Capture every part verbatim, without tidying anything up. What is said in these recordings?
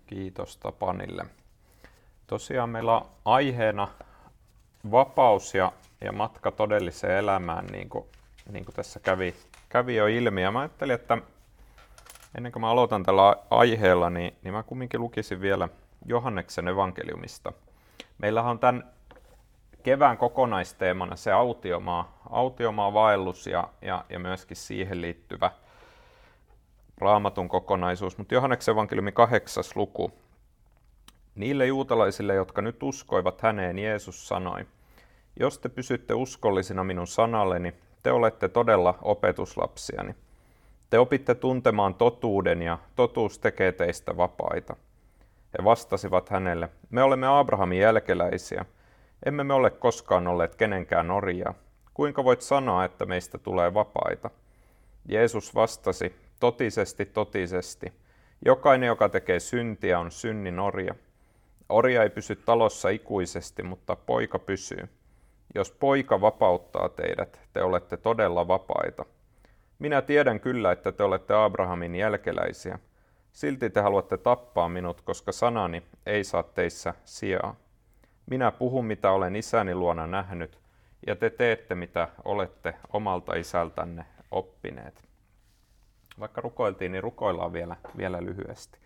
Kiitos Tapanille. Tosiaan meillä on aiheena vapaus ja, ja matka todelliseen elämään, niin kuin, niin kuin tässä kävi, kävi jo ilmi. Ja mä ajattelin, että ennen kuin mä aloitan tällä aiheella, niin, niin mä kumminkin lukisin vielä Johanneksen evankeliumista. Meillähän on tämän kevään kokonaisteemana se autiomaa, autiomaa vaellus ja, ja, ja myöskin siihen liittyvä Raamatun kokonaisuus. Mutta Johanneksen evankeliumin kahdeksas luku. Niille juutalaisille, jotka nyt uskoivat häneen, Jeesus sanoi, jos te pysytte uskollisina minun sanalleni, te olette todella opetuslapsiani. Te opitte tuntemaan totuuden ja totuus tekee teistä vapaita. He vastasivat hänelle, me olemme Abrahamin jälkeläisiä. Emme me ole koskaan olleet kenenkään orjia. Kuinka voit sanoa, että meistä tulee vapaita? Jeesus vastasi, totisesti, totisesti. Jokainen, joka tekee syntiä, on synnin orja. Orja ei pysy talossa ikuisesti, mutta poika pysyy. Jos poika vapauttaa teidät, te olette todella vapaita. Minä tiedän kyllä, että te olette Abrahamin jälkeläisiä. Silti te haluatte tappaa minut, koska sanani ei saa teissä sijaa. Minä puhun, mitä olen isäni luona nähnyt, ja te teette, mitä olette omalta isältänne oppineet. Vaikka rukoiltiin, niin rukoillaan vielä, vielä lyhyesti.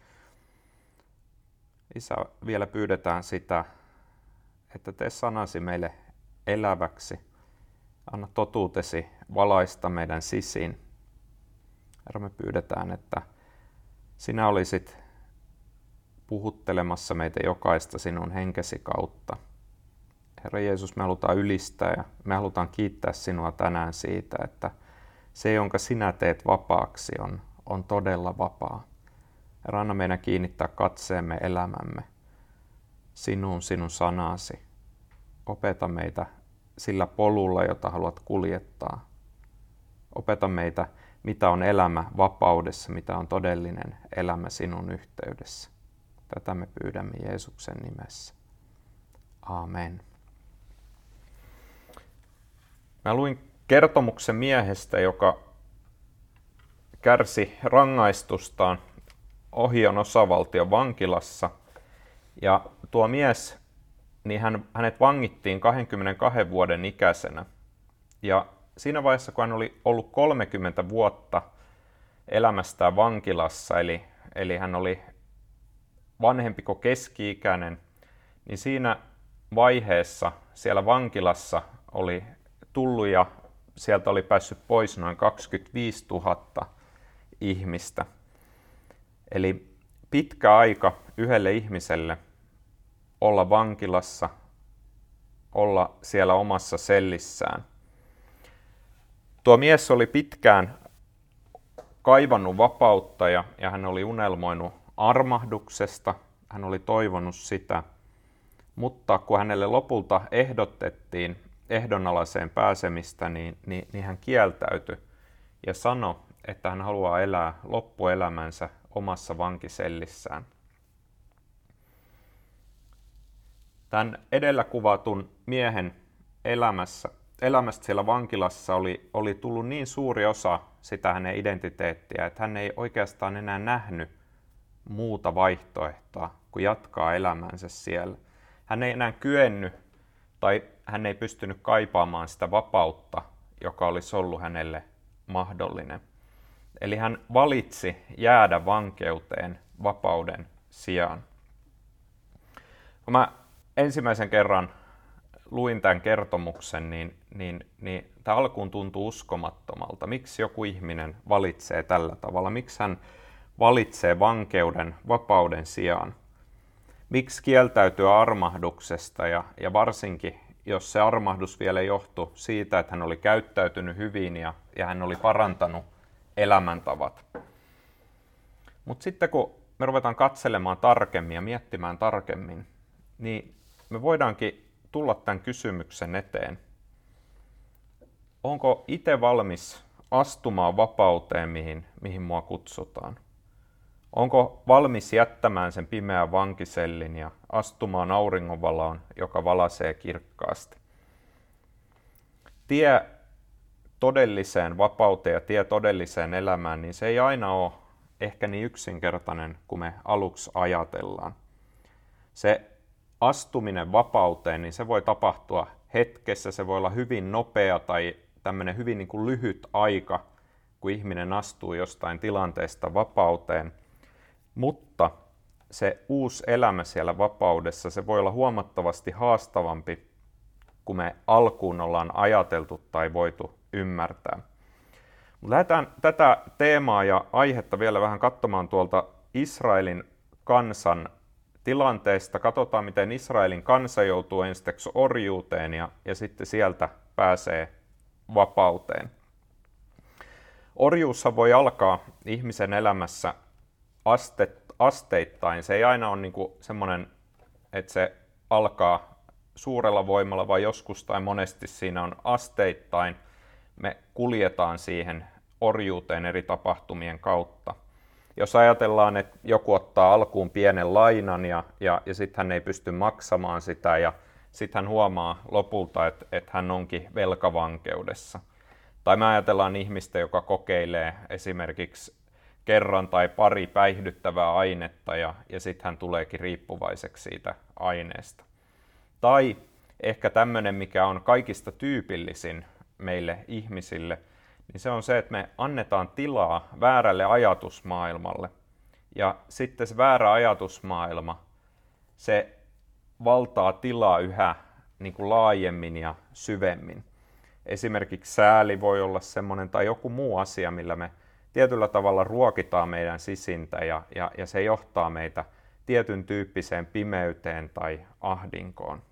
Isä, vielä pyydetään sitä, että tee sanasi meille eläväksi. Anna totuutesi valaista meidän sisiin. Herra, me pyydetään, että sinä olisit puhuttelemassa meitä jokaista sinun henkesi kautta. Herra Jeesus, me halutaan ylistää ja me halutaan kiittää sinua tänään siitä, että se, jonka sinä teet vapaaksi, on, on todella vapaa. Herra, anna meidän kiinnittää katseemme elämämme sinuun, sinun sanasi. Opeta meitä sillä polulla, jota haluat kuljettaa. Opeta meitä, mitä on elämä vapaudessa, mitä on todellinen elämä sinun yhteydessä. Tätä me pyydämme Jeesuksen nimessä. Aamen. Mä luin kertomuksen miehestä, joka kärsi rangaistustaan Ohion osavaltion vankilassa. Ja tuo mies, niin hän, hänet vangittiin kaksikymmentäkaksi vuoden ikäisenä. Ja siinä vaiheessa, kun hän oli ollut kolmekymmentä vuotta elämästään vankilassa, eli, eli hän oli vanhempi kuin keski-ikäinen, niin siinä vaiheessa siellä vankilassa oli tullut ja sieltä oli päässyt pois noin kaksikymmentäviisituhatta ihmistä. Eli pitkä aika yhdelle ihmiselle olla vankilassa, olla siellä omassa sellissään. Tuo mies oli pitkään kaivannut vapautta ja, ja hän oli unelmoinut armahduksesta, hän oli toivonut sitä, mutta kun hänelle lopulta ehdotettiin ehdonalaiseen pääsemistä, niin, niin, niin hän kieltäytyi ja sanoi, että hän haluaa elää loppuelämänsä omassa vankisellissään. Tämän edellä kuvatun miehen elämässä, elämästä siellä vankilassa oli, oli tullut niin suuri osa sitä hänen identiteettiä, että hän ei oikeastaan enää nähnyt muuta vaihtoehtoa kuin jatkaa elämänsä siellä. Hän ei enää kyennyt tai hän ei pystynyt kaipaamaan sitä vapautta, joka olisi ollut hänelle mahdollinen. Eli hän valitsi jäädä vankeuteen vapauden sijaan. Kun mä ensimmäisen kerran luin tämän kertomuksen, niin, niin, niin tämä alkuun tuntui uskomattomalta. Miksi joku ihminen valitsee tällä tavalla? Miksi hän valitsee vankeuden vapauden sijaan? Miksi kieltäytyä armahduksesta ja, ja varsinkin, jos se armahdus vielä johtui siitä, että hän oli käyttäytynyt hyvin ja, ja hän oli parantanut elämäntavat. Mutta sitten kun me ruvetaan katselemaan tarkemmin ja miettimään tarkemmin, niin me voidaankin tulla tämän kysymyksen eteen. Onko itse valmis astumaan vapauteen, mihin, mihin mua kutsutaan? Onko valmis jättämään sen pimeän vankisellin ja astumaan auringonvaloon, joka valaisee kirkkaasti? Tie todelliseen vapauteen ja tie todelliseen elämään, niin se ei aina ole ehkä niin yksinkertainen kuin me aluksi ajatellaan. Se astuminen vapauteen, niin se voi tapahtua hetkessä, se voi olla hyvin nopea tai tämmöinen hyvin niin kuin lyhyt aika, kun ihminen astuu jostain tilanteesta vapauteen. Mutta se uusi elämä siellä vapaudessa, se voi olla huomattavasti haastavampi kuin me alkuun ollaan ajateltu tai voitu ymmärtää. Lähdetään tätä teemaa ja aihetta vielä vähän katsomaan tuolta Israelin kansan tilanteesta. Katsotaan, miten Israelin kansa joutuu ensiksi orjuuteen ja, ja sitten sieltä pääsee vapauteen. Orjuushan voi alkaa ihmisen elämässä aste, asteittain. Se ei aina ole niin kuin semmoinen, että se alkaa suurella voimalla, vaan joskus tai monesti siinä on asteittain. Me kuljetaan siihen orjuuteen eri tapahtumien kautta. Jos ajatellaan, että joku ottaa alkuun pienen lainan ja, ja, ja sitten hän ei pysty maksamaan sitä ja sitten hän huomaa lopulta, että, että hän onkin velkavankeudessa. Tai me ajatellaan ihmistä, joka kokeilee esimerkiksi kerran tai pari päihdyttävää ainetta ja, ja sitten hän tuleekin riippuvaiseksi siitä aineesta. Tai ehkä tämmöinen, mikä on kaikista tyypillisin meille ihmisille, niin se on se, että me annetaan tilaa väärälle ajatusmaailmalle. Ja sitten se väärä ajatusmaailma, se valtaa tilaa yhä niin kuin laajemmin ja syvemmin. Esimerkiksi sääli voi olla semmoinen tai joku muu asia, millä me tietyllä tavalla ruokitaan meidän sisintä ja, ja, ja se johtaa meitä tietyn tyyppiseen pimeyteen tai ahdinkoon.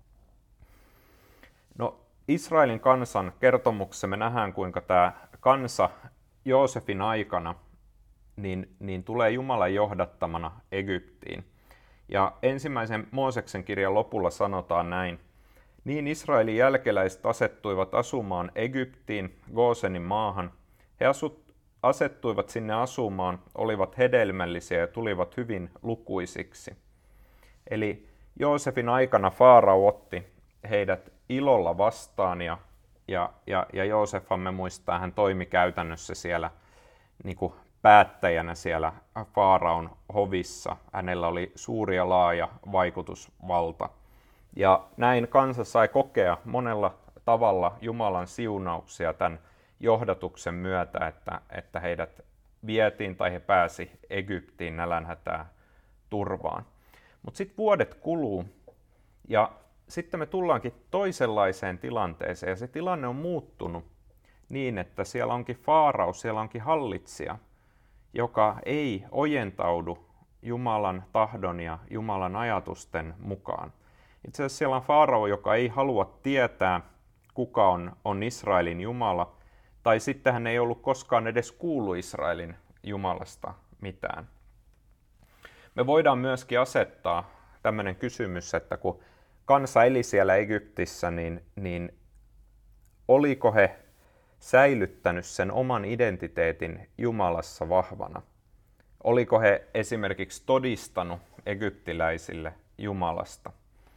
No, Israelin kansan kertomuksessa me nähdään, kuinka tämä kansa Joosefin aikana niin, niin tulee Jumalan johdattamana Egyptiin. Ja ensimmäisen Mooseksen kirjan lopulla sanotaan näin. Niin Israelin jälkeläiset asettuivat asumaan Egyptiin, Goosenin maahan. He asut, asettuivat sinne asumaan, olivat hedelmällisiä ja tulivat hyvin lukuisiksi. Eli Joosefin aikana Faarao otti heidät ilolla vastaan ja, ja, ja, ja Joosefhan me muistaa, hän toimi käytännössä siellä niin kuin päättäjänä siellä Faaraon hovissa. Hänellä oli suuri ja laaja vaikutusvalta. Ja näin kansa sai kokea monella tavalla Jumalan siunauksia tämän johdatuksen myötä, että, että heidät vietiin tai he pääsi Egyptiin nälänhätää turvaan. Mutta sitten vuodet kuluu ja sitten me tullaankin toisenlaiseen tilanteeseen ja se tilanne on muuttunut niin, että siellä onkin Faarao, siellä onkin hallitsija, joka ei ojentaudu Jumalan tahdon ja Jumalan ajatusten mukaan. Itse asiassa siellä on Faarao, joka ei halua tietää, kuka on, on Israelin Jumala, tai sitten hän ei ollut koskaan edes kuullut Israelin Jumalasta mitään. Me voidaan myöskin asettaa tämmöinen kysymys, että kun kansa eli siellä Egyptissä, niin, niin oliko he säilyttänyt sen oman identiteetin Jumalassa vahvana? Oliko he esimerkiksi todistanut egyptiläisille Jumalasta?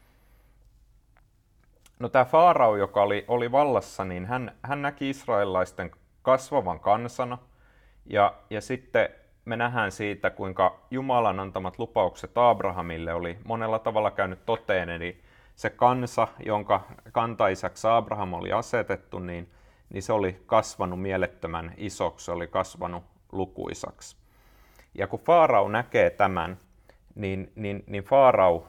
No tämä Faarao, joka oli, oli vallassa, niin hän, hän näki israelilaisten kasvavan kansana. Ja, ja sitten me nähdään siitä, kuinka Jumalan antamat lupaukset Abrahamille oli monella tavalla käynyt toteen. Eli se kansa, jonka kantaisäksi Abraham oli asetettu, niin, niin se oli kasvanut mielettömän isoksi, se oli kasvanut lukuisaksi. Ja kun Faarao näkee tämän, niin, niin, niin Faarao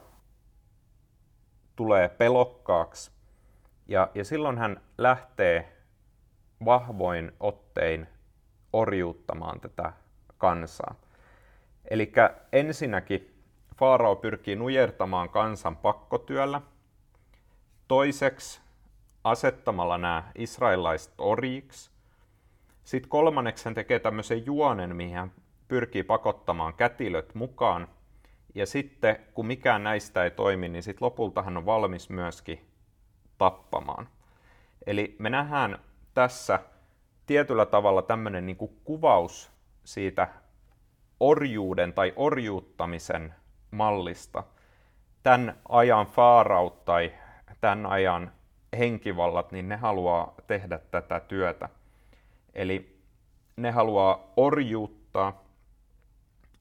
tulee pelokkaaksi. Ja, ja silloin hän lähtee vahvoin ottein orjuuttamaan tätä kansaa. Eli ensinnäkin Faarao pyrkii nujertamaan kansan pakkotyöllä. Toiseksi asettamalla nämä israelilaiset orjiksi. Sitten kolmanneksi hän tekee tämmöisen juonen, mihin hän pyrkii pakottamaan kätilöt mukaan. Ja sitten kun mikään näistä ei toimi, niin sitten lopulta hän on valmis myöskin tappamaan. Eli me nähdään tässä tietyllä tavalla tämmöinen niin kuin kuvaus siitä orjuuden tai orjuuttamisen mallista. Tämän ajan faaraut tai tämän ajan henkivallat, niin ne haluaa tehdä tätä työtä. Eli ne haluaa orjuuttaa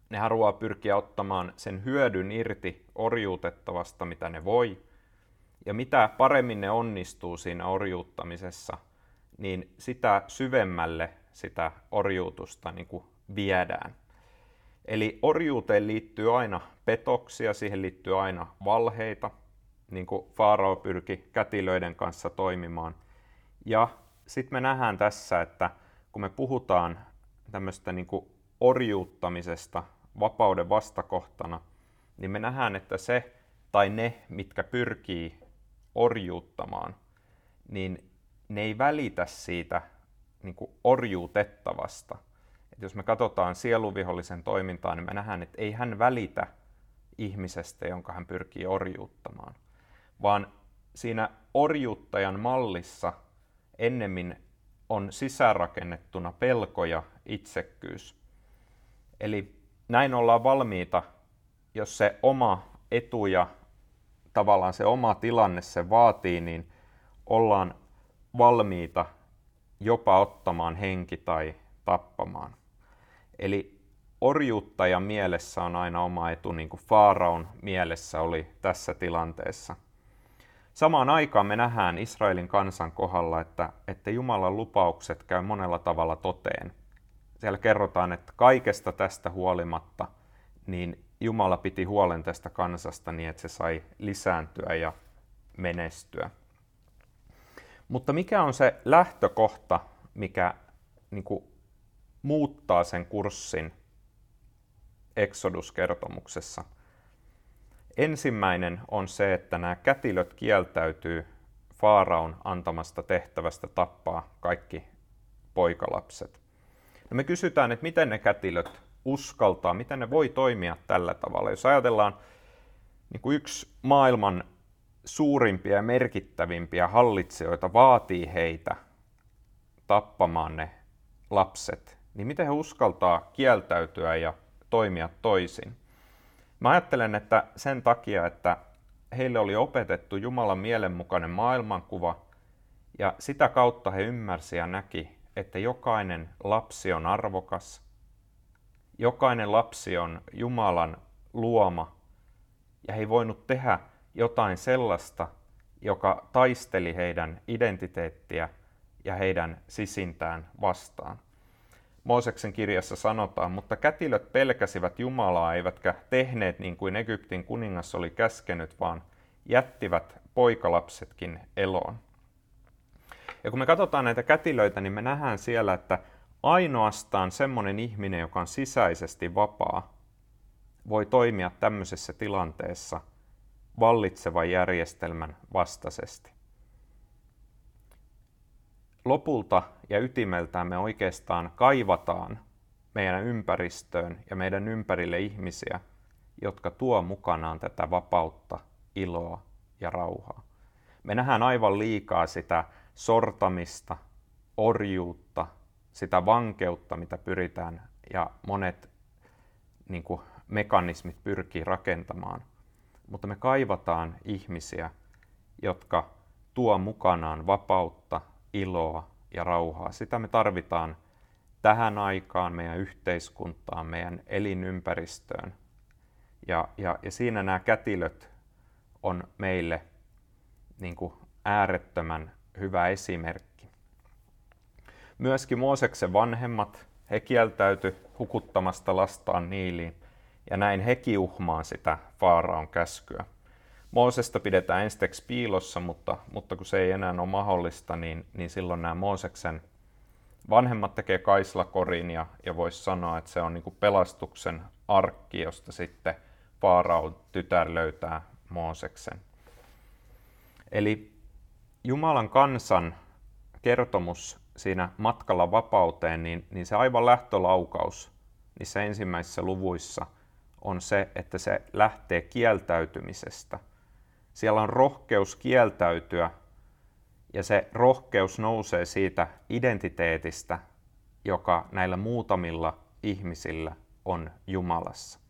ne haluaa pyrkiä ottamaan sen hyödyn irti orjuutettavasta, mitä ne voi. Ja mitä paremmin ne onnistuu siinä orjuuttamisessa, niin sitä syvemmälle sitä orjuutusta niin kuin viedään. Eli orjuuteen liittyy aina petoksia, siihen liittyy aina valheita, niin kuin Faarao pyrki kätilöiden kanssa toimimaan. Ja sitten me nähdään tässä, että kun me puhutaan tämmöistä niin kuin orjuuttamisesta vapauden vastakohtana, niin me nähdään, että se tai ne, mitkä pyrkii orjuuttamaan, niin ne ei välitä siitä niin kuin orjuutettavasta. Et jos me katsotaan sieluvihollisen toimintaa, niin me nähdään, että ei hän välitä ihmisestä, jonka hän pyrkii orjuuttamaan, vaan siinä orjuuttajan mallissa ennemmin on sisäänrakennettuna pelko ja itsekkyys. Eli näin ollaan valmiita, jos se oma etu ja tavallaan se oma tilanne se vaatii, niin ollaan valmiita jopa ottamaan henki tai tappamaan. Eli orjuuttajan mielessä on aina oma etu, niin kuin Faaraon mielessä oli tässä tilanteessa. Samaan aikaan me nähdään Israelin kansan kohdalla, että, että Jumalan lupaukset käy monella tavalla toteen. Siellä kerrotaan, että kaikesta tästä huolimatta niin Jumala piti huolen tästä kansasta niin, että se sai lisääntyä ja menestyä. Mutta mikä on se lähtökohta, mikä niin kuin, muuttaa sen kurssin Exodus-kertomuksessa? Ensimmäinen on se, että nämä kätilöt kieltäytyy Faaraon antamasta tehtävästä tappaa kaikki poikalapset. No me kysytään, että miten ne kätilöt uskaltaa, miten ne voi toimia tällä tavalla. Jos ajatellaan, niin kuin yksi maailman suurimpia ja merkittävimpiä hallitsijoita vaatii heitä tappamaan ne lapset, niin miten he uskaltaa kieltäytyä ja toimia toisin? Mä ajattelen, että sen takia, että heille oli opetettu Jumalan mielenmukainen maailmankuva, ja sitä kautta he ymmärsi ja näki, että jokainen lapsi on arvokas, jokainen lapsi on Jumalan luoma, ja he ei voinut tehdä jotain sellaista, joka taisteli heidän identiteettiä ja heidän sisintään vastaan. Mooseksen kirjassa sanotaan, mutta kätilöt pelkäsivät Jumalaa, eivätkä tehneet niin kuin Egyptin kuningas oli käskenyt, vaan jättivät poikalapsetkin eloon. Ja kun me katsotaan näitä kätilöitä, niin me nähdään siellä, että ainoastaan semmoinen ihminen, joka on sisäisesti vapaa, voi toimia tämmöisessä tilanteessa vallitsevan järjestelmän vastaisesti. Lopulta ja ytimeltään me oikeastaan kaivataan meidän ympäristöön ja meidän ympärille ihmisiä, jotka tuo mukanaan tätä vapautta, iloa ja rauhaa. Me nähdään aivan liikaa sitä sortamista, orjuutta, sitä vankeutta, mitä pyritään ja monet niin kuin, mekanismit pyrkii rakentamaan. Mutta me kaivataan ihmisiä, jotka tuo mukanaan vapautta, iloa ja rauhaa. Sitä me tarvitaan tähän aikaan meidän yhteiskuntaan, meidän elinympäristöön. Ja, ja, ja siinä nämä kätilöt on meille niin kuin äärettömän hyvä esimerkki. Myöskin Mooseksen vanhemmat, he kieltäytyi hukuttamasta lastaan Niiliin, ja näin he kiuhmaan sitä Faaraon käskyä. Moosesta pidetään ensiksi piilossa, mutta, mutta kun se ei enää ole mahdollista, niin, niin silloin nämä Mooseksen vanhemmat tekee kaislakorin, ja, ja voisi sanoa, että se on niin kuin pelastuksen arkki, josta sitten Faaraon tytär löytää Mooseksen. Eli Jumalan kansan kertomus siinä matkalla vapauteen, niin, niin se aivan lähtölaukaus niissä ensimmäisissä luvuissa on se, että se lähtee kieltäytymisestä. Siellä on rohkeus kieltäytyä, ja se rohkeus nousee siitä identiteetistä, joka näillä muutamilla ihmisillä on Jumalassa.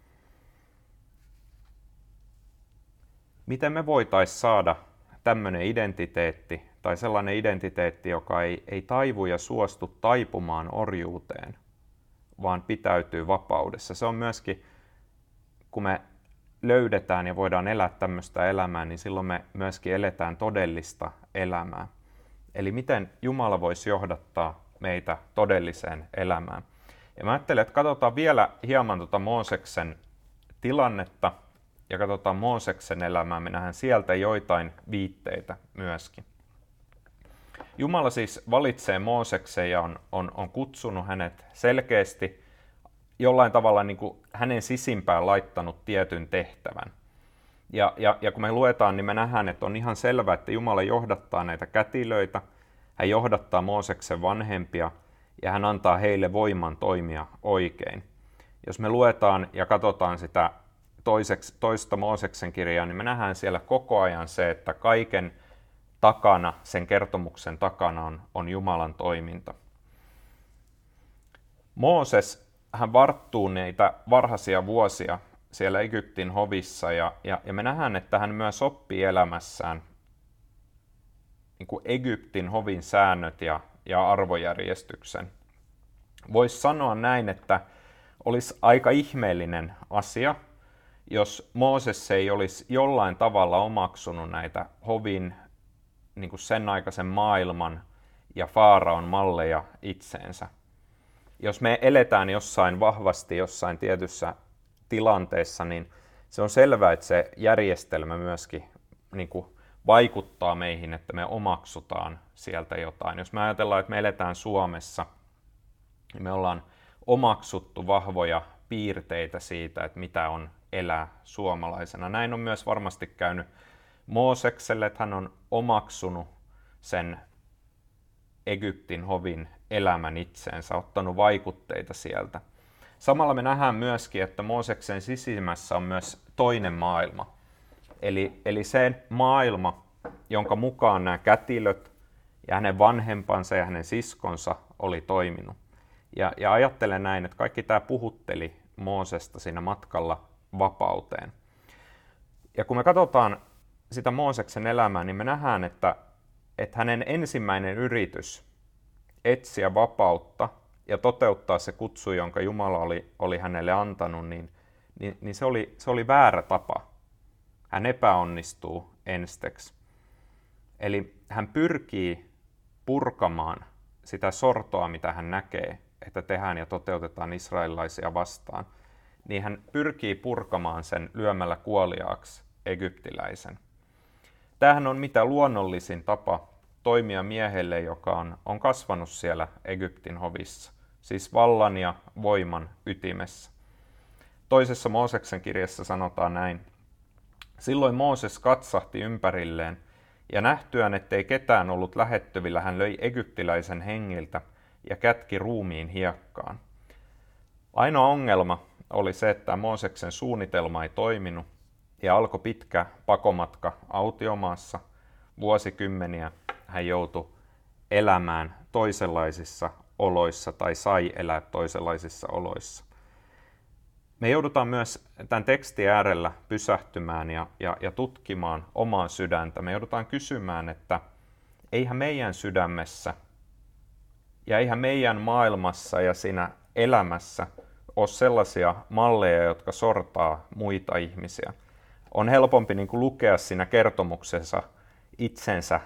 Miten me voitaisiin saada tämmöinen identiteetti, tai sellainen identiteetti, joka ei, ei taivu ja suostu taipumaan orjuuteen, vaan pitäytyy vapaudessa. Se on myöskin, kun me löydetään ja voidaan elää tämmöistä elämää, niin silloin me myöskin eletään todellista elämää. Eli miten Jumala voisi johdattaa meitä todelliseen elämään. Ja mä ajattelen, että katsotaan vielä hieman tuota Mooseksen tilannetta ja katsotaan Mooseksen elämää. Me nähdään sieltä joitain viitteitä myöskin. Jumala siis valitsee Mooseksen ja on, on, on kutsunut hänet selkeästi jollain tavalla niin kuin hänen sisimpään laittanut tietyn tehtävän. Ja, ja, ja kun me luetaan, niin me nähdään, että on ihan selvää, että Jumala johdattaa näitä kätilöitä, hän johdattaa Mooseksen vanhempia ja hän antaa heille voiman toimia oikein. Jos me luetaan ja katsotaan sitä toiseksi, toista Mooseksen kirjaa, niin me nähdään siellä koko ajan se, että kaiken takana, sen kertomuksen takana on, on Jumalan toiminta. Mooses, hän varttuu niitä varhaisia vuosia siellä Egyptin hovissa ja, ja, ja me nähdään, että hän myös oppii elämässään niin kuin Egyptin hovin säännöt ja, ja arvojärjestyksen. Voisi sanoa näin, että olisi aika ihmeellinen asia, jos Mooses ei olisi jollain tavalla omaksunut näitä hovin, niin kuin sen aikaisen maailman ja Faaraon malleja itseensä. Jos me eletään jossain vahvasti, jossain tietyssä tilanteessa, niin se on selvää, että se järjestelmä myöskin niin kuin vaikuttaa meihin, että me omaksutaan sieltä jotain. Jos me ajatellaan, että me eletään Suomessa, niin me ollaan omaksuttu vahvoja piirteitä siitä, että mitä on elää suomalaisena. Näin on myös varmasti käynyt Moosekselle, että hän on omaksunut sen Egyptin hovin elämän itseensä, ottanut vaikutteita sieltä. Samalla me nähdään myöskin, että Mooseksen sisimmässä on myös toinen maailma. Eli, eli se maailma, jonka mukaan nämä kätilöt ja hänen vanhempansa ja hänen siskonsa oli toiminut. Ja, ja ajattelen näin, että kaikki tämä puhutteli Moosesta siinä matkalla vapauteen. Ja kun me katsotaan sitä Mooseksen elämää, niin me nähdään, että, että hänen ensimmäinen yritys etsiä vapautta ja toteuttaa se kutsu, jonka Jumala oli, oli hänelle antanut, niin, niin, niin se, oli, se oli väärä tapa. Hän epäonnistuu ensiksi. Eli hän pyrkii purkamaan sitä sortoa, mitä hän näkee, että tehdään ja toteutetaan israelilaisia vastaan. Niin hän pyrkii purkamaan sen lyömällä kuoliaaksi egyptiläisen. Tämähän on mitä luonnollisin tapa toimia miehelle, joka on, on kasvanut siellä Egyptin hovissa, siis vallan ja voiman ytimessä. Toisessa Mooseksen kirjassa sanotaan näin. Silloin Mooses katsahti ympärilleen, ja nähtyään, ettei ketään ollut lähettyvillä, hän löi egyptiläisen hengiltä ja kätki ruumiin hiekkaan. Ainoa ongelma oli se, että Mooseksen suunnitelma ei toiminut, ja alkoi pitkä pakomatka autiomaassa. Vuosikymmeniä hän joutui elämään toisenlaisissa oloissa tai sai elää toisenlaisissa oloissa. Me joudutaan myös tämän tekstin äärellä pysähtymään ja, ja, ja tutkimaan omaa sydäntä. Me joudutaan kysymään, että eihän meidän sydämessä ja eihän meidän maailmassa ja siinä elämässä ole sellaisia malleja, jotka sortaa muita ihmisiä. On helpompi niin kuin lukea siinä kertomuksessa itsensä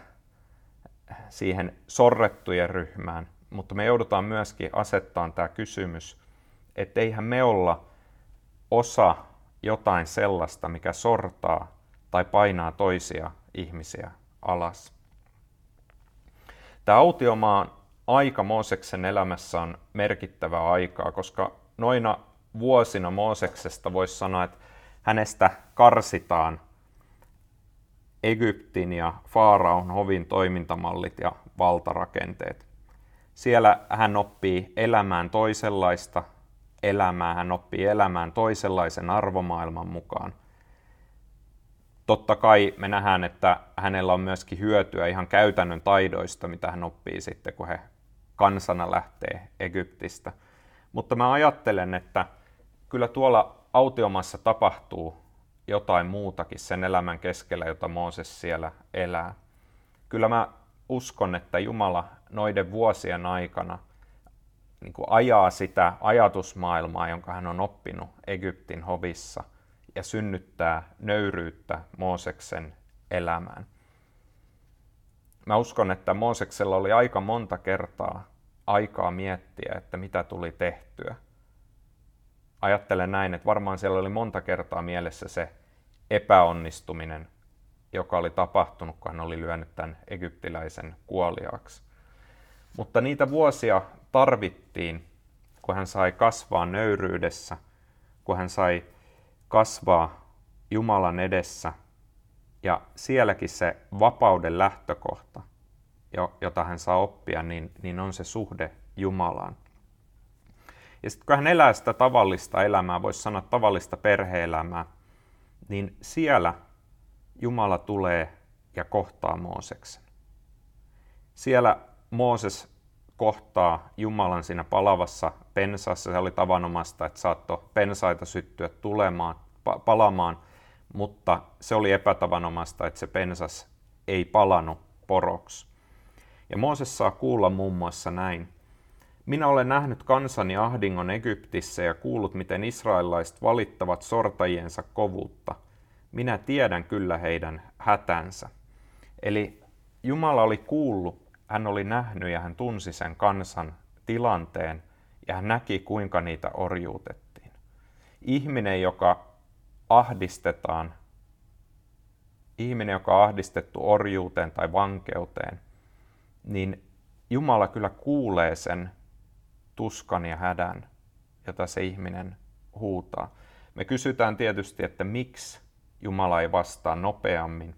siihen sorrettujen ryhmään, mutta me joudutaan myöskin asettamaan tämä kysymys, että eihän me olla osa jotain sellaista, mikä sortaa tai painaa toisia ihmisiä alas. Tämä autiomaan aika Mooseksen elämässä on merkittävää aikaa, koska noina vuosina Mooseksesta voisi sanoa, että hänestä karsitaan Egyptin ja Faaraon hovin toimintamallit ja valtarakenteet. Siellä hän oppii elämään toisenlaista elämää, hän oppii elämään toisenlaisen arvomaailman mukaan. Totta kai me nähdään, että hänellä on myöskin hyötyä ihan käytännön taidoista, mitä hän oppii sitten, kun he kansana lähtee Egyptistä. Mutta mä ajattelen, että kyllä tuolla autiomassa tapahtuu jotain muutakin sen elämän keskellä, jota Mooses siellä elää. Kyllä mä uskon, että Jumala noiden vuosien aikana niin kuin ajaa sitä ajatusmaailmaa, jonka hän on oppinut Egyptin hovissa, ja synnyttää nöyryyttä Mooseksen elämään. Mä uskon, että Mooseksella oli aika monta kertaa aikaa miettiä, että mitä tuli tehtyä. Ajattelen näin, että varmaan siellä oli monta kertaa mielessä se epäonnistuminen, joka oli tapahtunut, kun hän oli lyönyt tämän egyptiläisen kuoliaaksi. Mutta niitä vuosia tarvittiin, kun hän sai kasvaa nöyryydessä, kun hän sai kasvaa Jumalan edessä, ja sielläkin se vapauden lähtökohta, jota hän saa oppia, niin, niin on se suhde Jumalaan. Ja sitten kun hän elää sitä tavallista elämää, voisi sanoa tavallista perhe-elämää, niin siellä Jumala tulee ja kohtaa Mooseksen. Siellä Mooses kohtaa Jumalan siinä palavassa pensassa. Se oli tavanomaista, että saattoi pensaita syttyä tulemaan, palamaan, mutta se oli epätavanomaista, että se pensas ei palanut poroksi. Ja Mooses saa kuulla muun muassa näin. Minä olen nähnyt kansani ahdingon Egyptissä ja kuullut, miten israelilaiset valittavat sortajiensa kovuutta. Minä tiedän kyllä heidän hätänsä. Eli Jumala oli kuullut, hän oli nähnyt ja hän tunsi sen kansan tilanteen ja hän näki, kuinka niitä orjuutettiin. Ihminen, joka ahdistetaan, ihminen, joka on ahdistettu orjuuteen tai vankeuteen, niin Jumala kyllä kuulee sen tuskan ja hädän, jota se ihminen huutaa. Me kysytään tietysti, että miksi Jumala ei vastaa nopeammin.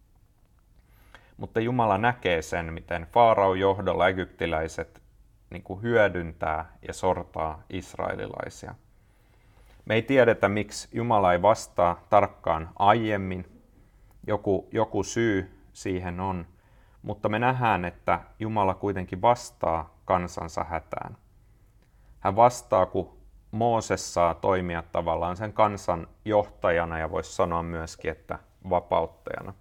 Mutta Jumala näkee sen, miten Faaraon johdolla egyptiläiset niin kuin hyödyntää ja sortaa israelilaisia. Me ei tiedetä, miksi Jumala ei vastaa tarkkaan aiemmin. Joku, joku syy siihen on. Mutta me nähdään, että Jumala kuitenkin vastaa kansansa hätään. Hän vastaa, kun Mooses saa toimia tavallaan sen kansan johtajana ja voisi sanoa myöskin, että vapauttajana.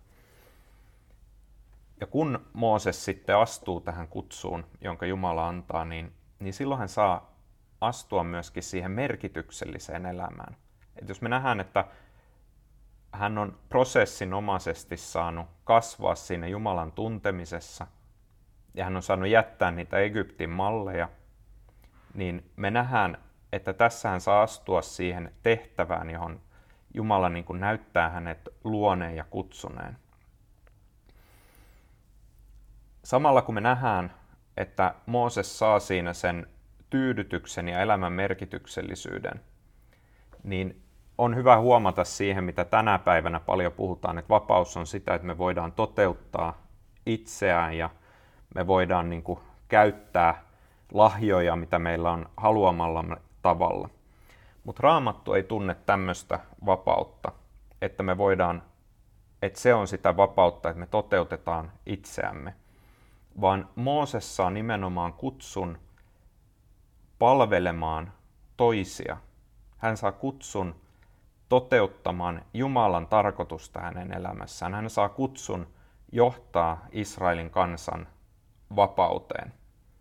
Ja kun Mooses sitten astuu tähän kutsuun, jonka Jumala antaa, niin, niin silloin hän saa astua myöskin siihen merkitykselliseen elämään. Et jos me nähdään, että hän on prosessinomaisesti saanut kasvaa siinä Jumalan tuntemisessa ja hän on saanut jättää niitä Egyptin malleja, niin me nähdään, että tässä hän saa astua siihen tehtävään, johon Jumala niin kuin näyttää hänet luoneen ja kutsuneen. Samalla kun me nähdään, että Mooses saa siinä sen tyydytyksen ja elämän merkityksellisyyden, niin on hyvä huomata siihen, mitä tänä päivänä paljon puhutaan, että vapaus on sitä, että me voidaan toteuttaa itseään ja me voidaan niin kuin käyttää lahjoja, mitä meillä on haluamallamme tavalla. Mutta Raamattu ei tunne tämmöistä vapautta, että me voidaan, että se on sitä vapautta, että me toteutetaan itseämme, vaan Mooses saa nimenomaan kutsun palvelemaan toisia. Hän saa kutsun toteuttamaan Jumalan tarkoitusta hänen elämässään. Hän saa kutsun johtaa Israelin kansan vapauteen.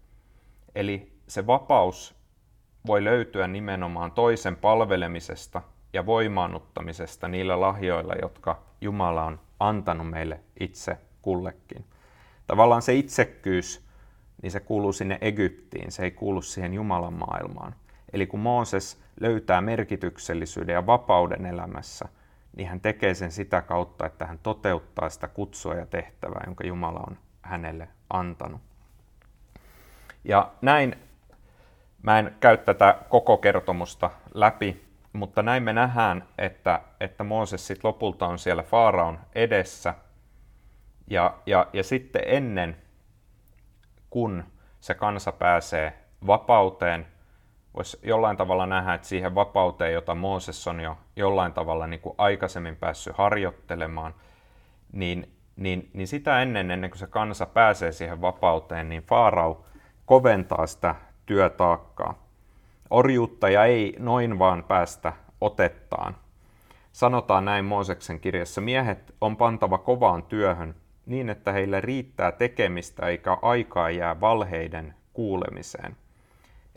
Eli se vapaus voi löytyä nimenomaan toisen palvelemisesta ja voimaannuttamisesta niillä lahjoilla, jotka Jumala on antanut meille itse kullekin. Tavallaan se itsekkyys, niin se kuuluu sinne Egyptiin, se ei kuulu siihen Jumalan maailmaan. Eli kun Mooses löytää merkityksellisyyden ja vapauden elämässä, niin hän tekee sen sitä kautta, että hän toteuttaa sitä kutsua ja tehtävää, jonka Jumala on hänelle antanut. Ja näin, mä en käy tätä koko kertomusta läpi, mutta näin me nähdään, että, että Mooses sit lopulta on siellä Faaraon edessä. Ja, ja, ja sitten ennen, kun se kansa pääsee vapauteen, voisi jollain tavalla nähdä, että siihen vapauteen, jota Mooses on jo jollain tavalla niin kuin aikaisemmin päässyt harjoittelemaan, niin, niin, niin sitä ennen, ennen kuin se kansa pääsee siihen vapauteen, niin Faarao koventaa sitä työtaakkaa. Orjuuttaja ei noin vaan päästä otettaan. Sanotaan näin Mooseksen kirjassa, miehet on pantava kovaan työhön niin, että heillä riittää tekemistä eikä aikaa jää valheiden kuulemiseen.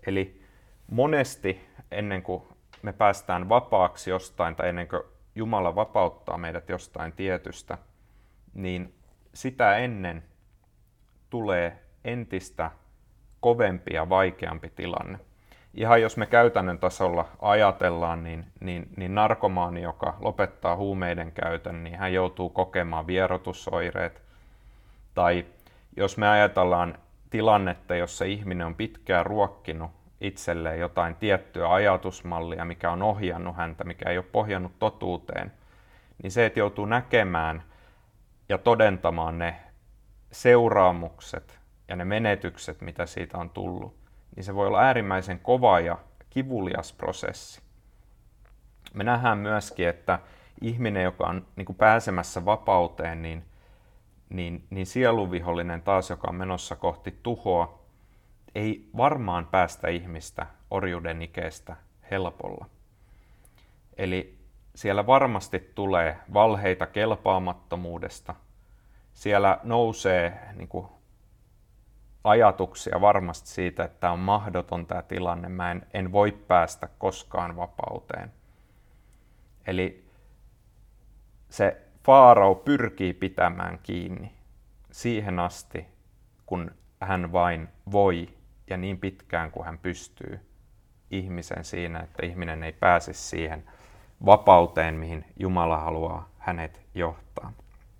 Eli monesti ennen kuin me päästään vapaaksi jostain tai ennen kuin Jumala vapauttaa meidät jostain tietystä, niin sitä ennen tulee entistä kovempi ja vaikeampi tilanne. Ihan jos me käytännön tasolla ajatellaan, niin, niin, niin narkomaani, joka lopettaa huumeiden käytön, niin hän joutuu kokemaan vierotusoireet. Tai jos me ajatellaan tilannetta, jossa ihminen on pitkään ruokkinut itselleen jotain tiettyä ajatusmallia, mikä on ohjannut häntä, mikä ei ole pohjannut totuuteen, niin se, että joutuu näkemään ja todentamaan ne seuraamukset ja ne menetykset, mitä siitä on tullut, niin se voi olla äärimmäisen kova ja kivulias prosessi. Me nähdään myöskin, että ihminen, joka on niin kuin pääsemässä vapauteen, niin, niin, niin sielunvihollinen taas, joka on menossa kohti tuhoa, ei varmaan päästä ihmistä orjuuden ikeestä helpolla. Eli siellä varmasti tulee valheita kelpaamattomuudesta. Siellä nousee niin kuin ajatuksia varmasti siitä, että tämä on mahdoton tämä tilanne, mä en, en voi päästä koskaan vapauteen. Eli se Faarao pyrkii pitämään kiinni siihen asti, kun hän vain voi ja niin pitkään kuin hän pystyy ihmisen siinä, että ihminen ei pääse siihen vapauteen, mihin Jumala haluaa hänet johtaa.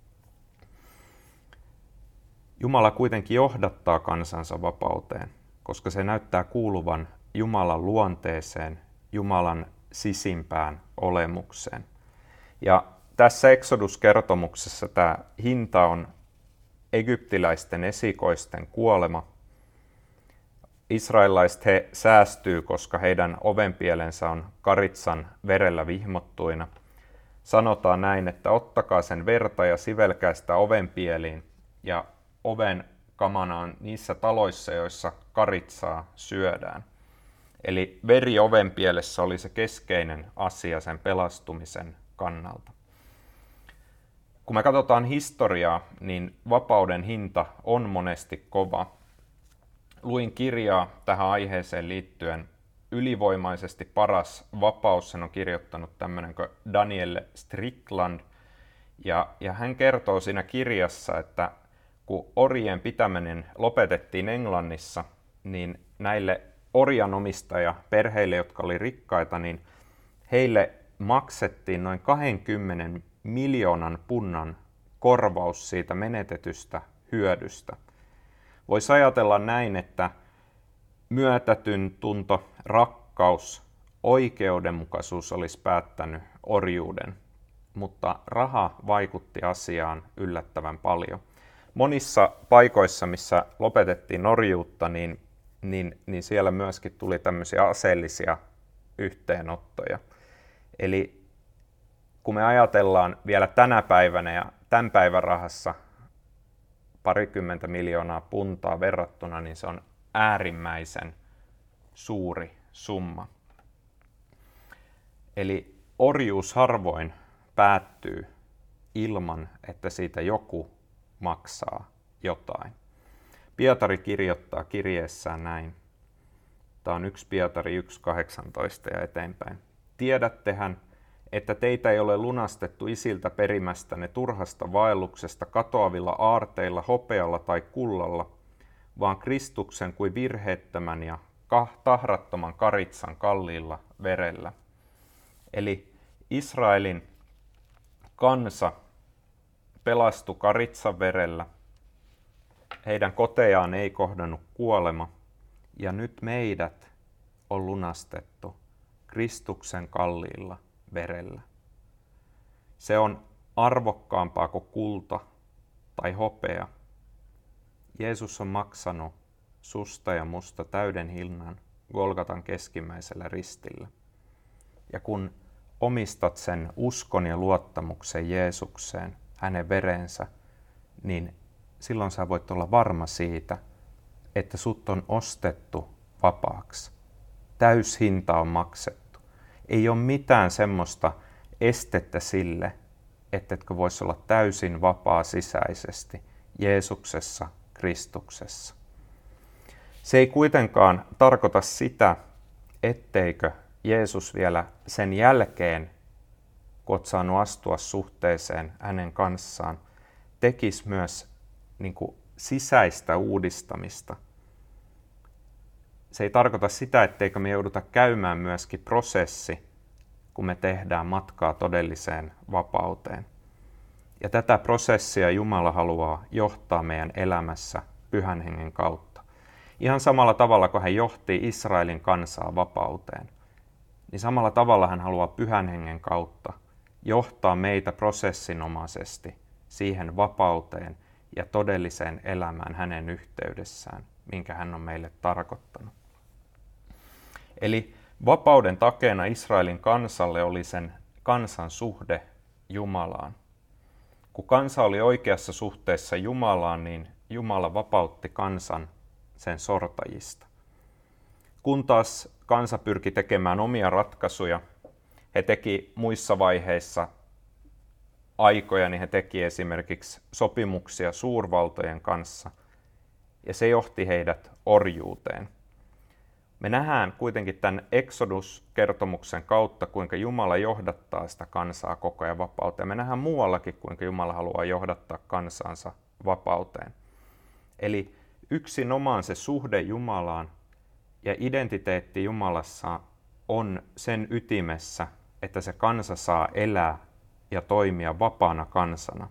Jumala kuitenkin johdattaa kansansa vapauteen, koska se näyttää kuuluvan Jumalan luonteeseen, Jumalan sisimpään olemukseen. Ja tässä Exodus-kertomuksessa tämä hinta on egyptiläisten esikoisten kuolema. Israelilaiset he säästyy, koska heidän ovenpielensä on karitsan verellä vihmottuina. Sanotaan näin, että ottakaa sen verta ja sivelkää sitä ovenpieliin ja oven kamana on niissä taloissa, joissa karitsaa syödään. Eli veri ovenpielessä oli se keskeinen asia sen pelastumisen kannalta. Kun me katsotaan historiaa, niin vapauden hinta on monesti kova. Luin kirjaa tähän aiheeseen liittyen Ylivoimaisesti paras vapaus, sen on kirjoittanut tämmöinen kuin Daniel Strickland. Ja, ja hän kertoo siinä kirjassa, että kun orjien pitäminen lopetettiin Englannissa, niin näille orjanomistajia perheille, jotka oli rikkaita, niin heille maksettiin noin kaksikymmentä miljoonan punnan korvaus siitä menetetystä hyödystä. Voisi ajatella näin, että myötätunto, rakkaus, oikeudenmukaisuus olisi päättänyt orjuuden, mutta raha vaikutti asiaan yllättävän paljon. Monissa paikoissa, missä lopetettiin orjuutta, niin, niin, niin siellä myöskin tuli tämmöisiä aseellisia yhteenottoja. Eli kun me ajatellaan vielä tänä päivänä ja tämän päivän rahassa parikymmentä miljoonaa puntaa verrattuna, niin se on äärimmäisen suuri summa. Eli orjuus harvoin päättyy ilman, että siitä joku maksaa jotain. Pietari kirjoittaa kirjeessään näin. Tämä on yksi Pietari yksi kahdeksantoista ja eteenpäin. Tiedättehän, että teitä ei ole lunastettu isiltä perimästänne turhasta vaelluksesta katoavilla aarteilla, hopealla tai kullalla, vaan Kristuksen kuin virheettömän ja tahrattoman karitsan kalliilla verellä. Eli Israelin kansa pelastui karitsan verellä. Heidän kotejaan ei kohdannut kuolema. Ja nyt meidät on lunastettu Kristuksen kalliilla verellä. Se on arvokkaampaa kuin kulta tai hopea. Jeesus on maksanut susta ja musta täyden hinnan Golgatan keskimmäisellä ristillä. Ja kun omistat sen uskon ja luottamuksen Jeesukseen, hänen verensä, niin silloin sä voit olla varma siitä, että sut on ostettu vapaaksi. Täyshinta on maksettu. Ei ole mitään semmoista estettä sille, ettetkö voisi olla täysin vapaa sisäisesti Jeesuksessa, Kristuksessa. Se ei kuitenkaan tarkoita sitä, etteikö Jeesus vielä sen jälkeen, kun olet saanut astua suhteeseen hänen kanssaan, tekisi myös niin kuin sisäistä uudistamista. Se ei tarkoita sitä, etteikö me jouduta käymään myöskin prosessi, kun me tehdään matkaa todelliseen vapauteen. Ja tätä prosessia Jumala haluaa johtaa meidän elämässä Pyhän Hengen kautta. Ihan samalla tavalla, kun hän johti Israelin kansaa vapauteen, niin samalla tavalla hän haluaa Pyhän Hengen kautta johtaa meitä prosessinomaisesti siihen vapauteen ja todelliseen elämään hänen yhteydessään, minkä hän on meille tarkoittanut. Eli vapauden takeena Israelin kansalle oli sen kansan suhde Jumalaan. Kun kansa oli oikeassa suhteessa Jumalaan, niin Jumala vapautti kansan sen sortajista. Kun taas kansa pyrki tekemään omia ratkaisuja, he teki muissa vaiheissa aikoja, niin he teki esimerkiksi sopimuksia suurvaltojen kanssa, ja se johti heidät orjuuteen. Me nähdään kuitenkin tämän Exodus-kertomuksen kautta, kuinka Jumala johdattaa sitä kansaa koko ajan vapauteen. Me nähdään muuallakin, kuinka Jumala haluaa johdattaa kansansa vapauteen. Eli yksinomaan se suhde Jumalaan ja identiteetti Jumalassa on sen ytimessä, että se kansa saa elää ja toimia vapaana kansana.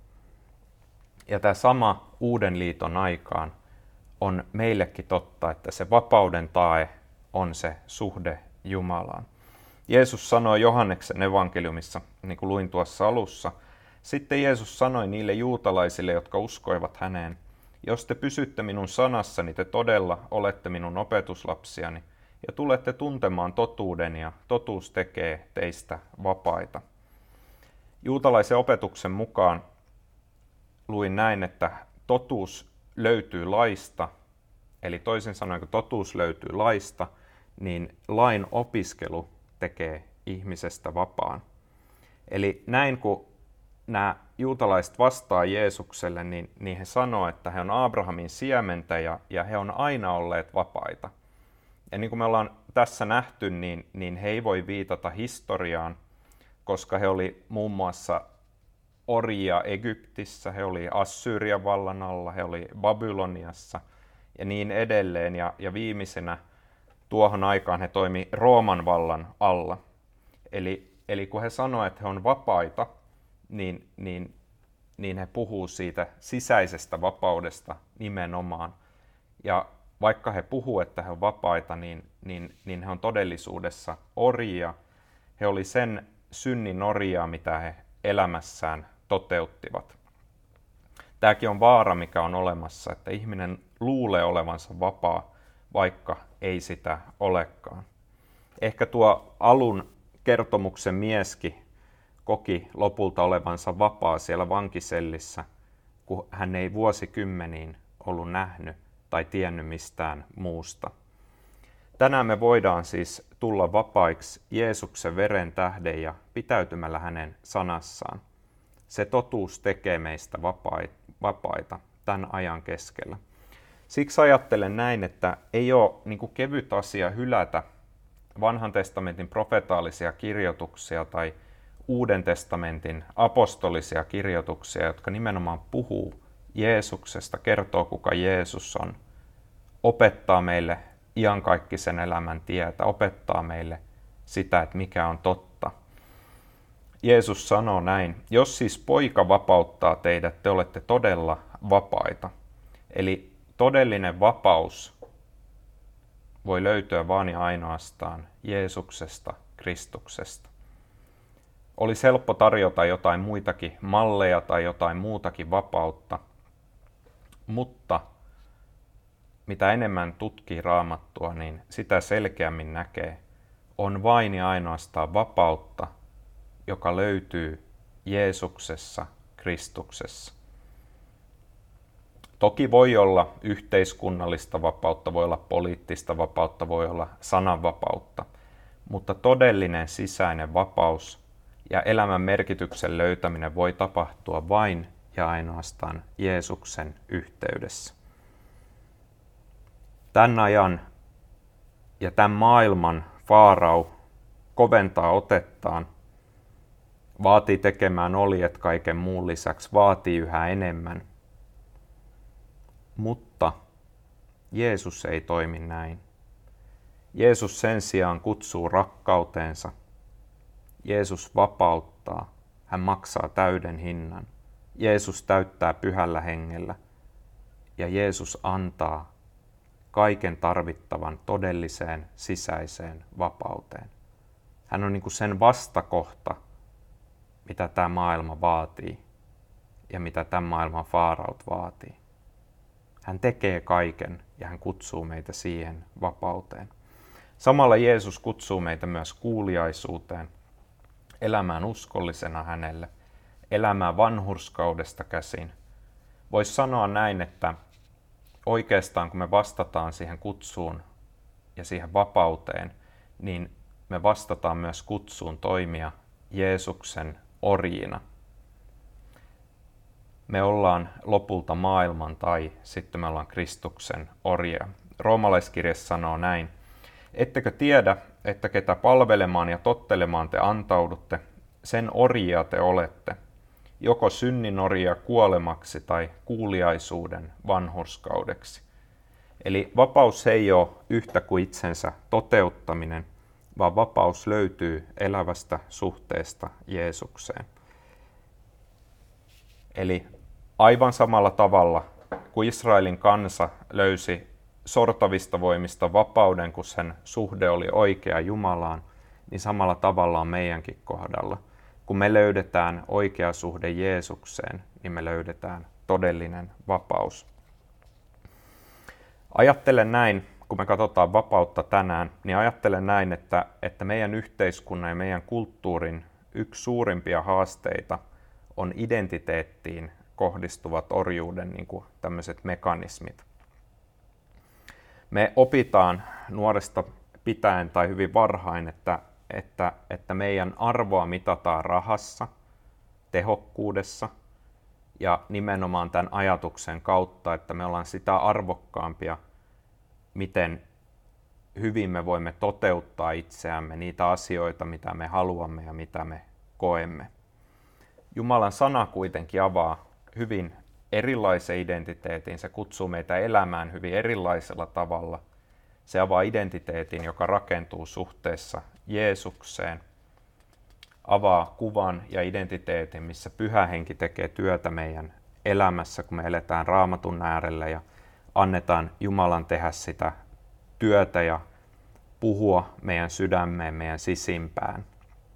Ja tämä sama uuden liiton aikaan on meillekin totta, että se vapauden tae on se suhde Jumalaan. Jeesus sanoi Johanneksen evankeliumissa, niin kuin luin tuossa alussa, sitten Jeesus sanoi niille juutalaisille, jotka uskoivat häneen, jos te pysytte minun sanassani, te todella olette minun opetuslapsiani ja tulette tuntemaan totuuden ja totuus tekee teistä vapaita. Juutalaisen opetuksen mukaan luin näin, että totuus löytyy laista, eli toisin sanoen kun totuus löytyy laista, niin lain opiskelu tekee ihmisestä vapaan. Eli näin kun nämä juutalaiset vastaa Jeesukselle, niin, niin he sanoo, että he on Abrahamin siementä ja, ja he on aina olleet vapaita. Ja niin kuin me ollaan tässä nähty, niin, niin he ei voi viitata historiaan, koska he oli muun muassa orjia Egyptissä, he oli Assyrian vallan alla, he oli Babyloniassa ja niin edelleen. Ja, ja viimeisenä tuohon aikaan he toimi Rooman vallan alla. Eli, eli kun he sanoivat, että he on vapaita, niin, niin, niin he puhuu siitä sisäisestä vapaudesta nimenomaan. Ja vaikka he puhuu, että he on vapaita, niin, niin, niin he on todellisuudessa orjia. He oli sen synnin orjia, mitä he elämässään toteuttivat. Tämäkin on vaara, mikä on olemassa, että ihminen luulee olevansa vapaa, vaikka ei sitä olekaan. Ehkä tuo alun kertomuksen mieskin koki lopulta olevansa vapaa siellä vankisellissä, kun hän ei vuosikymmeniin ollut nähnyt tai tiennyt mistään muusta. Tänään me voidaan siis tulla vapaiksi Jeesuksen veren tähden ja pitäytymällä hänen sanassaan. Se totuus tekee meistä vapaita tämän ajan keskellä. Siksi ajattelen näin, että ei ole niin kuin kevyt asia hylätä vanhan testamentin profetaalisia kirjoituksia tai Uuden testamentin apostolisia kirjoituksia, jotka nimenomaan puhuu Jeesuksesta, kertoo kuka Jeesus on, opettaa meille iankaikkisen elämän tietä, opettaa meille sitä, että mikä on totta. Jeesus sanoo näin, jos siis poika vapauttaa teidät, te olette todella vapaita. Eli todellinen vapaus voi löytyä vain ja ainoastaan Jeesuksesta, Kristuksesta. Olisi helppo tarjota jotain muitakin malleja tai jotain muutakin vapautta, mutta mitä enemmän tutkii Raamattua, niin sitä selkeämmin näkee, on vain ja ainoastaan vapautta, joka löytyy Jeesuksessa, Kristuksessa. Toki voi olla yhteiskunnallista vapautta, voi olla poliittista vapautta, voi olla sananvapautta, mutta todellinen sisäinen vapaus ja elämän merkityksen löytäminen voi tapahtua vain ja ainoastaan Jeesuksen yhteydessä. Tämän ajan ja tämän maailman faarao koventaa otettaan, vaatii tekemään oljet kaiken muun lisäksi, vaatii yhä enemmän. Mutta Jeesus ei toimi näin. Jeesus sen sijaan kutsuu rakkauteensa. Jeesus vapauttaa. Hän maksaa täyden hinnan. Jeesus täyttää pyhällä hengellä. Ja Jeesus antaa kaiken tarvittavan todelliseen sisäiseen vapauteen. Hän on niin kuin sen vastakohta, mitä tämä maailma vaatii ja mitä tämän maailman faaraut vaatii. Hän tekee kaiken ja hän kutsuu meitä siihen vapauteen. Samalla Jeesus kutsuu meitä myös kuuliaisuuteen, elämään uskollisena hänelle, elämään vanhurskaudesta käsin. Voisi sanoa näin, että oikeastaan kun me vastataan siihen kutsuun ja siihen vapauteen, niin me vastataan myös kutsuun toimia Jeesuksen orjina. Me ollaan lopulta maailman tai sitten me ollaan Kristuksen orjia. Roomalaiskirja sanoo näin: ettekö tiedä, että ketä palvelemaan ja tottelemaan te antaudutte, sen orjia te olette, joko synnin orjia kuolemaksi tai kuuliaisuuden vanhurskaudeksi. Eli vapaus ei ole yhtä kuin itsensä toteuttaminen, vaan vapaus löytyy elävästä suhteesta Jeesukseen. Eli aivan samalla tavalla kuin Israelin kansa löysi sortavista voimista vapauden, kun sen suhde oli oikea Jumalaan, niin samalla tavalla on meidänkin kohdalla. Kun me löydetään oikea suhde Jeesukseen, niin me löydetään todellinen vapaus. Ajattelen näin, kun me katsotaan vapautta tänään, niin ajattelen näin, että, että meidän yhteiskunnan ja meidän kulttuurin yksi suurimpia haasteita on identiteettiin kohdistuvat orjuuden niin kuin tämmöiset mekanismit. Me opitaan nuoresta pitäen tai hyvin varhain, että, että, että meidän arvoa mitataan rahassa, tehokkuudessa ja nimenomaan tämän ajatuksen kautta, että me ollaan sitä arvokkaampia, miten hyvin me voimme toteuttaa itseämme, niitä asioita, mitä me haluamme ja mitä me koemme. Jumalan sana kuitenkin avaa hyvin erilaisen identiteetin. Se kutsuu meitä elämään hyvin erilaisella tavalla. Se avaa identiteetin, joka rakentuu suhteessa Jeesukseen. Avaa kuvan ja identiteetin, missä Pyhä Henki tekee työtä meidän elämässä, kun me eletään Raamatun äärellä ja annetaan Jumalan tehdä sitä työtä ja puhua meidän sydämeen, meidän sisimpään.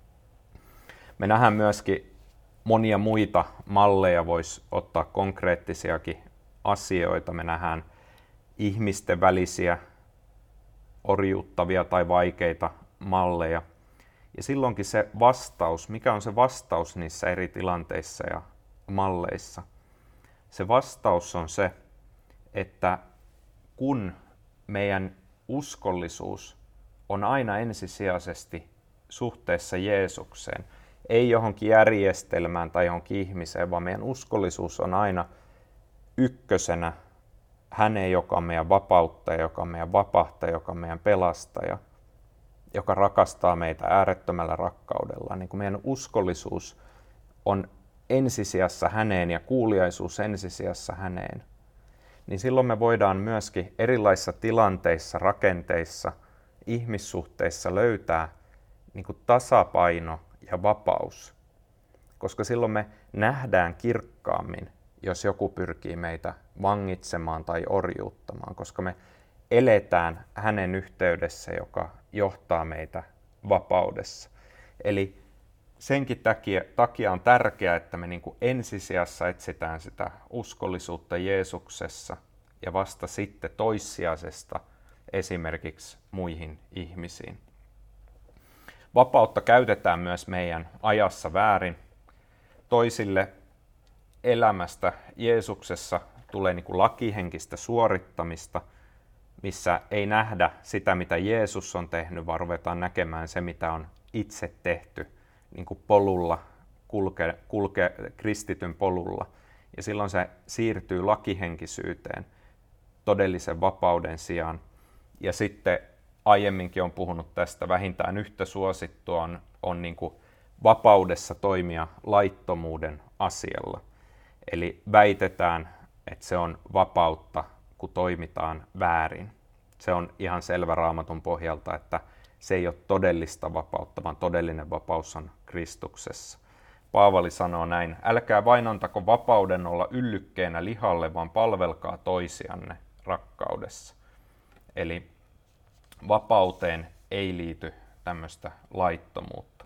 Me nähdään myöskin monia muita malleja, voisi ottaa konkreettisiakin asioita. Me nähdään ihmisten välisiä orjuuttavia tai vaikeita malleja. Ja silloinkin se vastaus, mikä on se vastaus niissä eri tilanteissa ja malleissa? Se vastaus on se, että kun meidän uskollisuus on aina ensisijaisesti suhteessa Jeesukseen, ei johonkin järjestelmään tai johonkin ihmiseen, vaan meidän uskollisuus on aina ykkösenä häneen, joka on meidän vapauttaja, joka on meidän vapahtaja, joka on meidän pelastaja, joka rakastaa meitä äärettömällä rakkaudella. Niin kun meidän uskollisuus on ensisijassa häneen ja kuuliaisuus ensisijassa häneen, niin silloin me voidaan myöskin erilaisissa tilanteissa, rakenteissa, ihmissuhteissa löytää niin kuin tasapaino ja vapaus. Koska silloin me nähdään kirkkaammin, jos joku pyrkii meitä vangitsemaan tai orjuuttamaan, koska me eletään hänen yhteydessä, joka johtaa meitä vapaudessa. Eli senkin takia, takia on tärkeää, että me niin kuin ensisijassa etsitään sitä uskollisuutta Jeesuksessa ja vasta sitten toissijaisesta esimerkiksi muihin ihmisiin. Vapautta käytetään myös meidän ajassa väärin. Toisille elämästä Jeesuksessa tulee niin kuin lakihenkistä suorittamista, missä ei nähdä sitä, mitä Jeesus on tehnyt, vaan ruvetaan näkemään se, mitä on itse tehty niin kuin polulla, kulke, kulke kristityn polulla. Ja silloin se siirtyy lakihenkisyyteen todellisen vapauden sijaan. Ja sitten aiemminkin on puhunut tästä, vähintään yhtä suosittua on, on niin kuin vapaudessa toimia laittomuuden asialla. Eli väitetään, että se on vapautta, kun toimitaan väärin. Se on ihan selvä Raamatun pohjalta, että se ei ole todellista vapautta, vaan todellinen vapaus on Kristuksessa. Paavali sanoo näin, älkää vain antako vapauden olla yllykkeenä lihalle, vaan palvelkaa toisianne rakkaudessa. Eli vapauteen ei liity tämmöistä laittomuutta.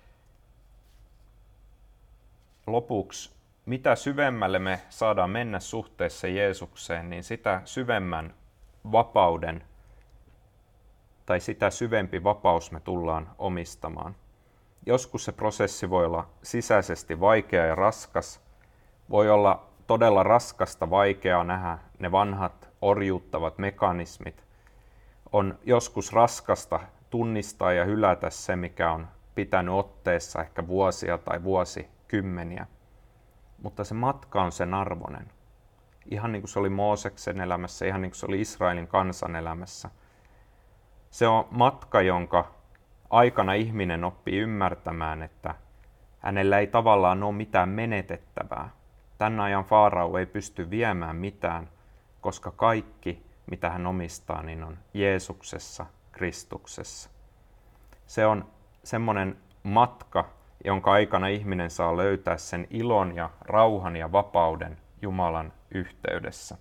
Lopuksi, mitä syvemmälle me saadaan mennä suhteessa Jeesukseen, niin sitä syvemmän vapauden tai sitä syvempi vapaus me tullaan omistamaan. Joskus se prosessi voi olla sisäisesti vaikea ja raskas. Voi olla todella raskasta, vaikeaa nähdä ne vanhat orjuuttavat mekanismit. On joskus raskasta tunnistaa ja hylätä se, mikä on pitänyt otteessa ehkä vuosia tai vuosikymmeniä. Mutta se matka on sen arvoinen. Ihan niin kuin se oli Mooseksen elämässä, ihan niin kuin se oli Israelin kansan elämässä. Se on matka, jonka aikana ihminen oppii ymmärtämään, että hänellä ei tavallaan ole mitään menetettävää. Tän ajan Faarao ei pysty viemään mitään, koska kaikki, mitä hän omistaa, niin on Jeesuksessa, Kristuksessa. Se on semmoinen matka, jonka aikana ihminen saa löytää sen ilon ja rauhan ja vapauden Jumalan yhteydessä.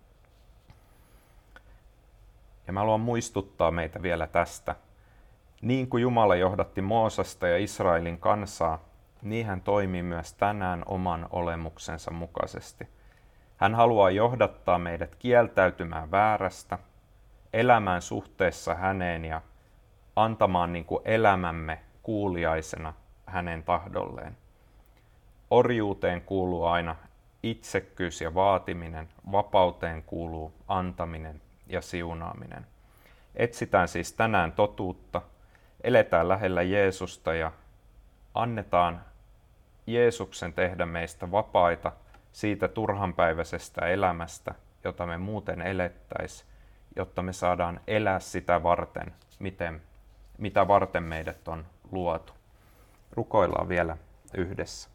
Ja mä haluan muistuttaa meitä vielä tästä. Niin kuin Jumala johdatti Moosesta ja Israelin kansaa, niin hän toimii myös tänään oman olemuksensa mukaisesti. Hän haluaa johdattaa meidät kieltäytymään väärästä, elämään suhteessa häneen ja antamaan niin kuin elämämme kuuliaisena hänen tahdolleen. Orjuuteen kuuluu aina itsekkyys ja vaatiminen, vapauteen kuuluu antaminen ja siunaaminen. Etsitään siis tänään totuutta, eletään lähellä Jeesusta ja annetaan Jeesuksen tehdä meistä vapaita siitä turhanpäiväisestä elämästä, jota me muuten elettäisiin, jotta me saadaan elää sitä varten, miten, mitä varten meidät on luotu. Rukoillaan vielä yhdessä.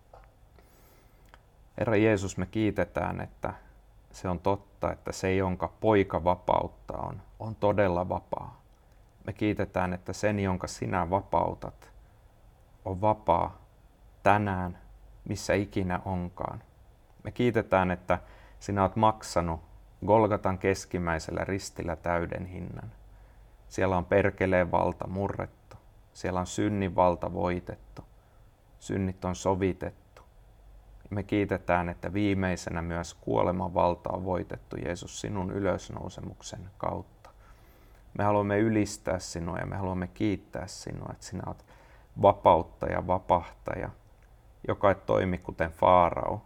Herra Jeesus, me kiitetään, että se on totta, että se, jonka poika vapautta on, on todella vapaa. Me kiitetään, että sen, jonka sinä vapautat, on vapaa tänään, missä ikinä onkaan. Me kiitetään, että sinä olet maksanut Golgatan keskimmäisellä ristillä täyden hinnan. Siellä on perkeleen valta murrettu. Siellä on synnin valta voitettu. Synnit on sovitettu. Me kiitetään, että viimeisenä myös kuoleman valta on voitettu, Jeesus, sinun ylösnousemuksen kautta. Me haluamme ylistää sinua ja me haluamme kiittää sinua, että sinä olet vapauttaja, vapahtaja, joka et toimi kuten Faarao.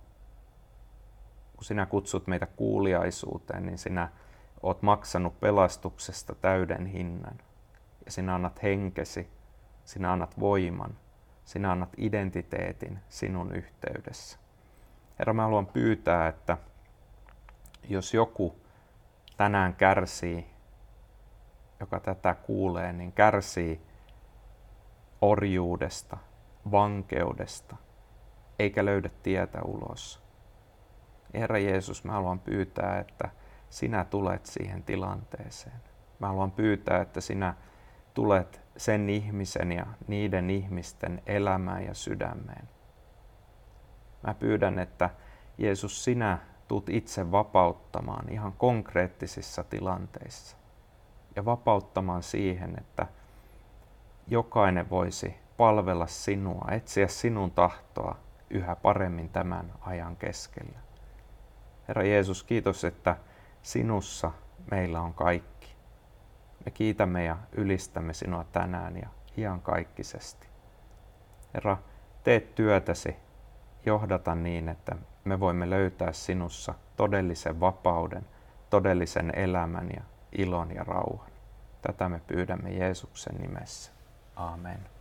Kun sinä kutsut meitä kuuliaisuuteen, niin sinä olet maksanut pelastuksesta täyden hinnan. Ja sinä annat henkesi, sinä annat voiman, sinä annat identiteetin sinun yhteydessä. Herra, mä haluan pyytää, että jos joku tänään kärsii, joka tätä kuulee, niin kärsii orjuudesta, vankeudesta, eikä löydä tietä ulos. Herra Jeesus, mä haluan pyytää, että sinä tulet siihen tilanteeseen. Mä haluan pyytää, että sinä tulet sen ihmisen ja niiden ihmisten elämään ja sydämeen. Mä pyydän, että Jeesus, sinä tulet itse vapauttamaan ihan konkreettisissa tilanteissa ja vapauttamaan siihen, että jokainen voisi palvella sinua, etsiä sinun tahtoa yhä paremmin tämän ajan keskellä. Herra Jeesus, kiitos, että sinussa meillä on kaikki. Me kiitämme ja ylistämme sinua tänään ja iankaikkisesti. Herra, teet työtäsi, johdata niin, että me voimme löytää sinussa todellisen vapauden, todellisen elämän ja ilon ja rauhan. Tätä me pyydämme Jeesuksen nimessä. Amen.